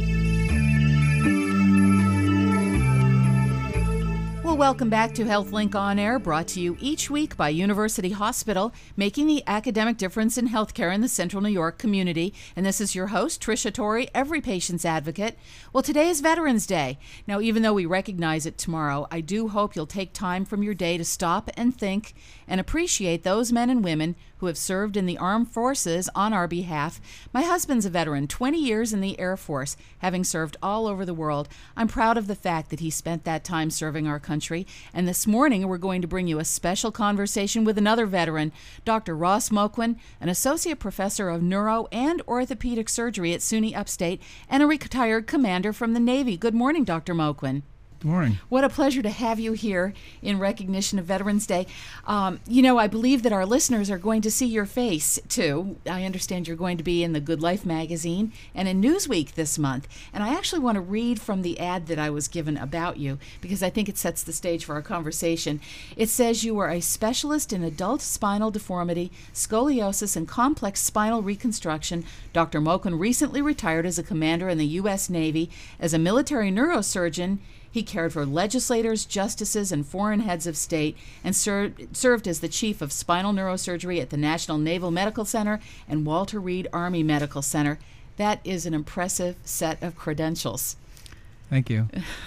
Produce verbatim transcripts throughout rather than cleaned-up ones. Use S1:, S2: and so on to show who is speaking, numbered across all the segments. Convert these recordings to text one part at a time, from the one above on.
S1: Well, welcome back to HealthLink On Air, brought to you each week by University Hospital, making the academic difference in healthcare in the Central New York community. And this is your host, Tricia Torrey, every patient's advocate. Well, today is Veterans Day. Now, even though we recognize it tomorrow, I do hope you'll take time from your day to stop and think and appreciate those men and women who have served in the armed forces on our behalf. My husband's a veteran, twenty years in the Air Force, having served all over the world. I'm proud of the fact that he spent that time serving our country. And this morning, we're going to bring you a special conversation with another veteran, Doctor Ross Moquin, an associate professor of neuro and orthopedic surgery at SUNY Upstate and a retired commander from the Navy. Good morning, Doctor Moquin.
S2: Good morning.
S1: What a pleasure to have you here in recognition of Veterans Day. Um, you know, I believe that our listeners are going to see your face, too. I understand you're going to be in the Good Life magazine and in Newsweek this month. And I actually want to read from the ad that I was given about you because I think it sets the stage for our conversation. It says you are a specialist in adult spinal deformity, scoliosis, and complex spinal reconstruction. Doctor Moquin recently retired as a commander in the U S Navy. As a military neurosurgeon, he cared for legislators, justices, and foreign heads of state, and ser- served as the chief of spinal neurosurgery at the National Naval Medical Center and Walter Reed Army Medical Center. That is an impressive set of credentials.
S2: Thank you.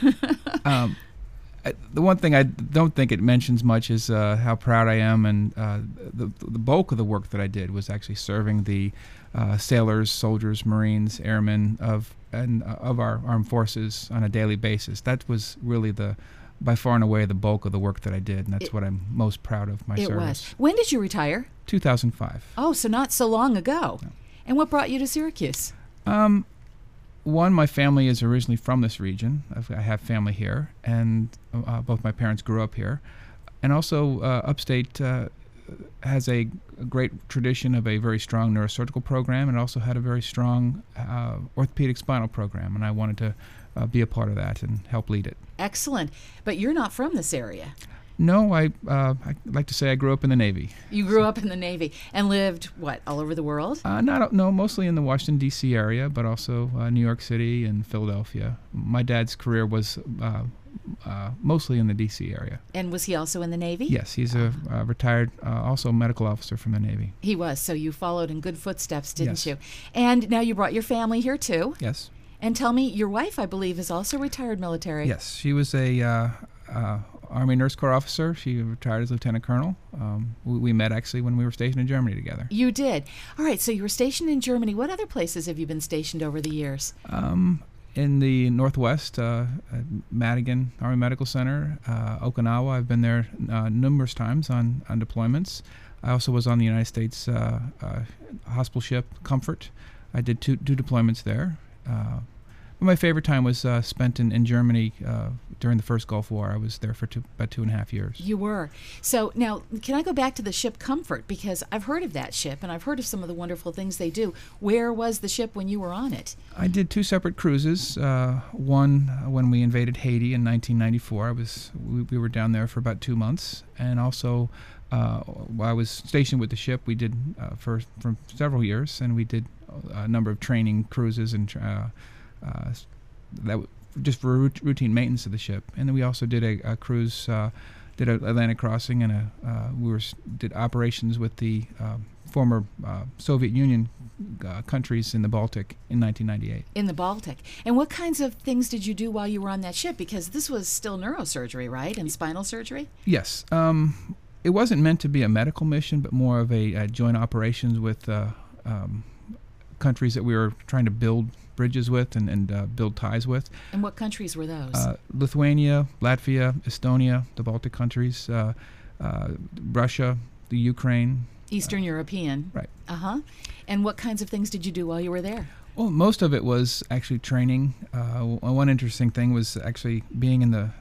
S2: um, I, the one thing I don't think it mentions much is uh, how proud I am, and uh, the, the bulk of the work that I did was actually serving the uh, sailors, soldiers, Marines, airmen of and uh, of our armed forces on a daily basis. That was really the, by far and away, the bulk of the work that I did, and that's it, what I'm most proud of my
S1: it
S2: service.
S1: Was. When did you retire?
S2: two thousand five.
S1: Oh, so not so long ago.
S2: No.
S1: And what brought you to Syracuse?
S2: Um, one, my family is originally from this region. I've, I have family here, and uh, both my parents grew up here. And also, uh, Upstate uh, has a, a great tradition of a very strong neurosurgical program, and also had a very strong uh, orthopedic spinal program, and I wanted to uh, be a part of that and help lead it.
S1: Excellent. But you're not from this area.
S2: No, I uh, I like to say I grew up in the Navy.
S1: You grew so. up in the Navy and lived, what, all over the world?
S2: Uh, not no, mostly in the Washington, D C area, but also uh, New York City and Philadelphia. My dad's career was uh, uh, mostly in the D C area.
S1: And was he also in the Navy?
S2: Yes, he's a uh, retired, uh, also medical officer from the Navy.
S1: He was, so you followed in good footsteps, didn't
S2: yes.
S1: you? And now you brought your family here, too.
S2: Yes.
S1: And tell me, your wife, I believe, is also retired military.
S2: Yes, she was a uh, uh, Army Nurse Corps officer. She retired as lieutenant colonel. Um, we, we met actually when we were stationed in Germany together.
S1: You did. All right, so you were stationed in Germany. What other places have you been stationed over the years?
S2: Um, in the Northwest, uh, at Madigan Army Medical Center, uh, Okinawa. I've been there uh, numerous times on, on deployments. I also was on the United States uh, uh, hospital ship Comfort. I did two, two deployments there. Uh, but my favorite time was uh, spent in, in Germany uh, during the first Gulf War. I was there for two, about two and a half years.
S1: You were. So now, can I go back to the ship Comfort? Because I've heard of that ship, and I've heard of some of the wonderful things they do. Where was the ship when you were on it?
S2: I did two separate cruises. Uh, one when we invaded Haiti in nineteen ninety-four. I was we, we were down there for about two months, and also uh, while I was stationed with the ship, we did uh, for for several years, and we did a number of training cruises and uh, uh, that w- just for routine maintenance of the ship. And then we also did a, a cruise, uh, did an Atlantic crossing, and a uh, we were did operations with the uh, former uh, Soviet Union uh, countries in the Baltic in nineteen ninety-eight.
S1: In the Baltic. And what kinds of things did you do while you were on that ship? Because this was still neurosurgery, right, and spinal surgery?
S2: Yes. Um, it wasn't meant to be a medical mission, but more of a, a joint operations with uh, um, countries that we were trying to build bridges with and, and uh, build ties with.
S1: And what countries were those?
S2: Uh, Lithuania, Latvia, Estonia, the Baltic countries, uh, uh, Russia, the Ukraine.
S1: Eastern
S2: uh,
S1: European.
S2: Right.
S1: Uh-huh. And what kinds of things did you do while you were there?
S2: Well, most of it was actually training. Uh, one interesting thing was actually being in the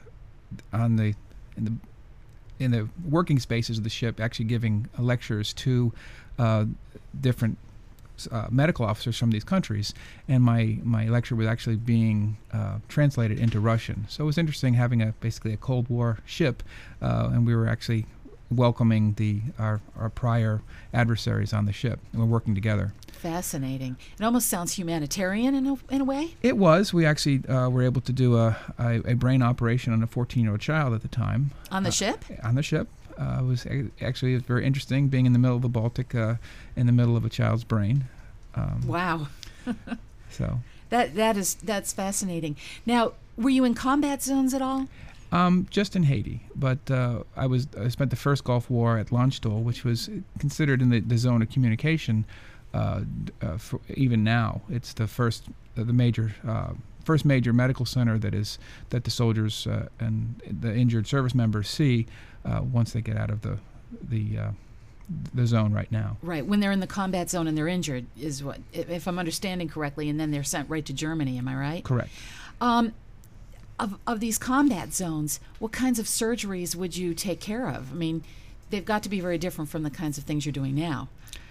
S2: on the in the in the working spaces of the ship, actually giving uh, lectures to uh, different Uh, medical officers from these countries, and my, my lecture was actually being uh, translated into Russian. So it was interesting having a basically a Cold War ship, uh, and we were actually welcoming the our, our prior adversaries on the ship, and we're working together.
S1: Fascinating. It almost sounds humanitarian in a, in a way.
S2: It was. We actually uh, were able to do a, a, a brain operation on a fourteen-year-old child at the time.
S1: On the
S2: uh,
S1: ship?
S2: On the ship. Uh, it was a- actually it was very interesting being in the middle of the Baltic, uh, in the middle of a child's brain. Um,
S1: Wow.
S2: so
S1: That that is that's fascinating. Now, were you in combat zones at all?
S2: um, just in Haiti, but uh, I was I spent the first Gulf War at Landstuhl, which was considered in the, the zone of communication. Uh, d- uh, for even now, it's the first uh, the major uh, first major medical center that is that the soldiers uh, and the injured service members see uh, once they get out of the the uh, the zone right now.
S1: Right, when they're in the combat zone and they're injured is what, if if I'm understanding correctly, and then they're sent right to Germany, am I right?
S2: Correct.
S1: Um, of, of these combat zones, what kinds of surgeries would you take care of? I mean, they've got to be very different from the kinds of things you're doing now.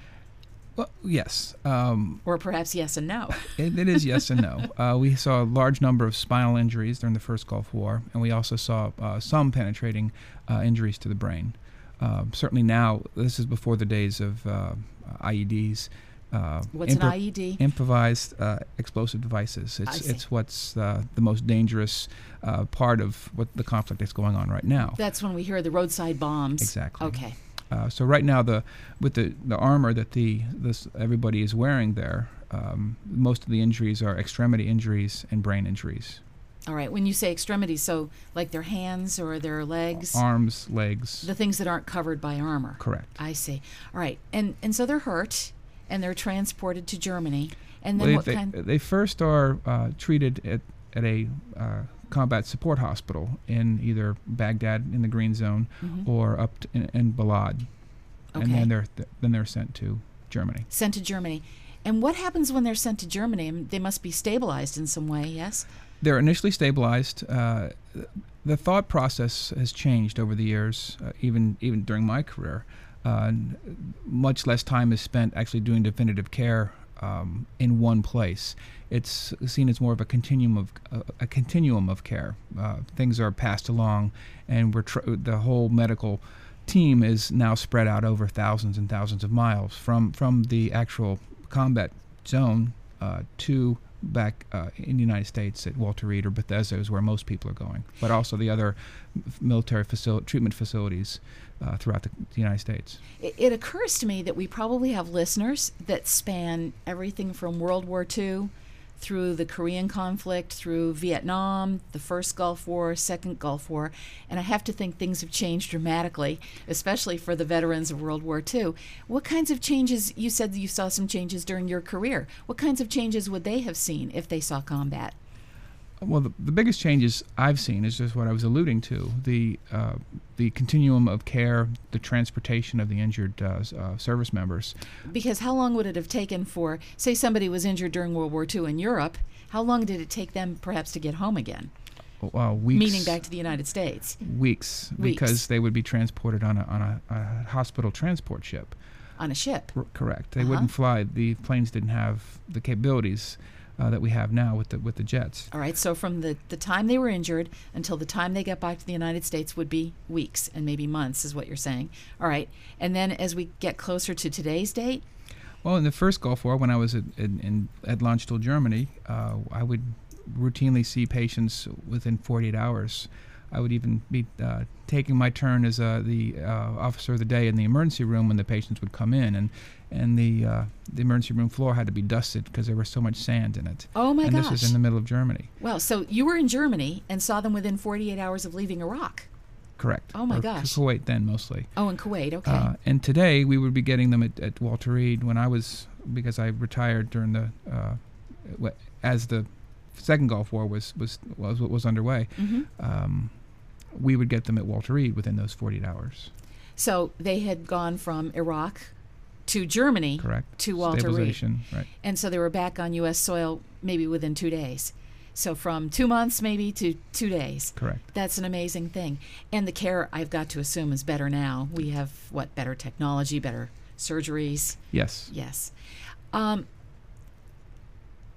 S2: Well, yes. Um,
S1: Or perhaps yes and no.
S2: It, it is yes and no. Uh, we saw a large number of spinal injuries during the first Gulf War, and we also saw uh, some penetrating uh, injuries to the brain. Uh, certainly now, this is before the days of uh, I E Ds. Uh,
S1: What's an
S2: impro-
S1: I E D?
S2: Improvised uh, explosive devices.
S1: I
S2: It's
S1: see.
S2: it's what's uh, the most dangerous uh, part of what the conflict that's going on right now.
S1: That's when we hear the roadside bombs.
S2: Exactly.
S1: Okay.
S2: Uh, so right now, the with the, the armor that the this everybody is wearing there, um, most of the injuries are extremity injuries and brain injuries.
S1: All right. When you say extremities, so like their hands or their legs,
S2: Arms, legs.
S1: the things that aren't covered by armor.
S2: Correct.
S1: I see. All right. And and so they're hurt, and they're transported to Germany. And then
S2: Well,
S1: what
S2: they,
S1: kind?
S2: they first are uh, treated at at a uh, combat support hospital in either Baghdad in the Green Zone
S1: Mhm.
S2: or up to, in, in Balad, and
S1: Okay.
S2: then they're th- then they're sent to Germany.
S1: Sent to Germany. And what happens when they're sent to Germany? I mean, they must be stabilized in some way, yes?
S2: They're initially stabilized. Uh, the thought process has changed over the years, uh, even even during my career. Uh, n- much less time is spent actually doing definitive care um, in one place. It's seen as more of a continuum of uh, a continuum of care. Uh, things are passed along, and we're tr- the whole medical team is now spread out over thousands and thousands of miles from from the actual combat zone uh, to back uh, in the United States at Walter Reed or Bethesda is where most people are going, but also the other f- military facil- treatment facilities uh, throughout the, the United States.
S1: It, it occurs to me that we probably have listeners that span everything from World War Two through the Korean conflict, through Vietnam, the first Gulf War, second Gulf War, and I have to think things have changed dramatically, especially for the veterans of World War Two. What kinds of changes, you said that you saw some changes during your career, what kinds of changes would they have seen if they saw combat?
S2: Well, the, the biggest changes I've seen is just what I was alluding to, the uh, the continuum of care, the transportation of the injured uh, s- uh, service members.
S1: Because how long would it have taken for, say somebody was injured during World War Two in Europe, how long did it take them perhaps to get home again?
S2: Uh, weeks,
S1: Meaning back to the United States.
S2: weeks,
S1: Weeks.
S2: because they would be transported on a on a, a hospital transport ship.
S1: On a ship.
S2: R- correct. They
S1: Uh-huh.
S2: wouldn't fly. The planes didn't have the capabilities uh, that we have now with the with the jets.
S1: All right, so from the, the time they were injured until the time they got back to the United States would be weeks and maybe months, is what you're saying. All right, and then as we get closer to today's date,
S2: Well, in the first Gulf War, when I was at, in, in, at Landstuhl, Germany, uh, I would routinely see patients within forty-eight hours. I would even be uh, taking my turn as uh, the uh, officer of the day in the emergency room when the patients would come in, and and the uh, the emergency room floor had to be dusted because there was so much sand in it.
S1: oh my
S2: and
S1: gosh.
S2: this was in the middle of Germany.
S1: Well, so you were in Germany and saw them within forty-eight hours of leaving Iraq.
S2: Correct.
S1: Oh, my
S2: Or
S1: gosh.
S2: Kuwait then mostly.
S1: Oh, in Kuwait, okay.
S2: Uh, and today we would be getting them at, at Walter Reed when I was, because I retired during the, uh, wh- as the second Gulf War was was was, was underway.
S1: hmm
S2: Um, we would get them at Walter Reed within those forty-eight hours.
S1: So they had gone from Iraq to Germany
S2: Correct.
S1: to Walter Reed.
S2: Stabilization, right.
S1: And so they were back on U S soil maybe within two days. So from two months maybe to two days.
S2: Correct.
S1: That's an amazing thing. And the care, I've got to assume, is better now. We have, what, better technology, better surgeries?
S2: Yes.
S1: Yes. Um,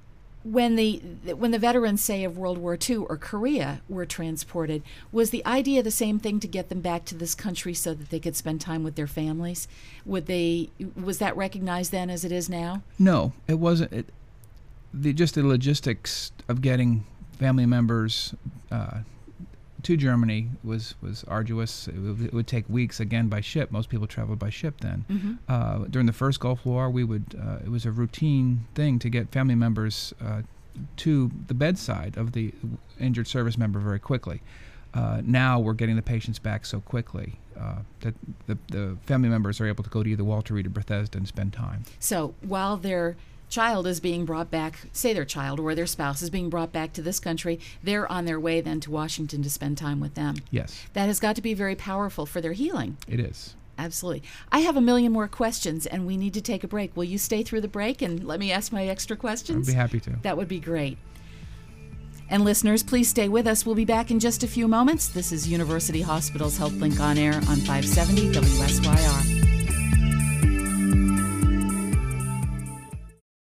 S1: when the when the veterans, say, of World War Two or Korea were transported, was the idea the same thing, to get them back to this country so that they could spend time with their families? Would they was that recognized then as it is now?
S2: No, it wasn't. It, the just the logistics of getting family members uh, to Germany was was arduous. It would, it would take weeks, again, by ship. Most people traveled by ship then.
S1: Mm-hmm.
S2: Uh, during the first Gulf War, we would uh, it was a routine thing to get family members uh, to the bedside of the injured service member very quickly. Uh, now we're getting the patients back so quickly uh, that the, the family members are able to go to either Walter Reed or Bethesda and spend time.
S1: So while their child is being brought back, say their child or their spouse is being brought back to this country, they're on their way then to Washington to spend time with them.
S2: Yes.
S1: That has got to be very powerful for their healing.
S2: It is.
S1: Absolutely. I have a million more questions, and we need to take a break. Will you stay through the break and let me ask my extra questions?
S2: I'd be happy to.
S1: That would be great. And listeners, please stay with us. We'll be back in just a few moments. This is University Hospital's HealthLink on Air on five seventy W S Y R.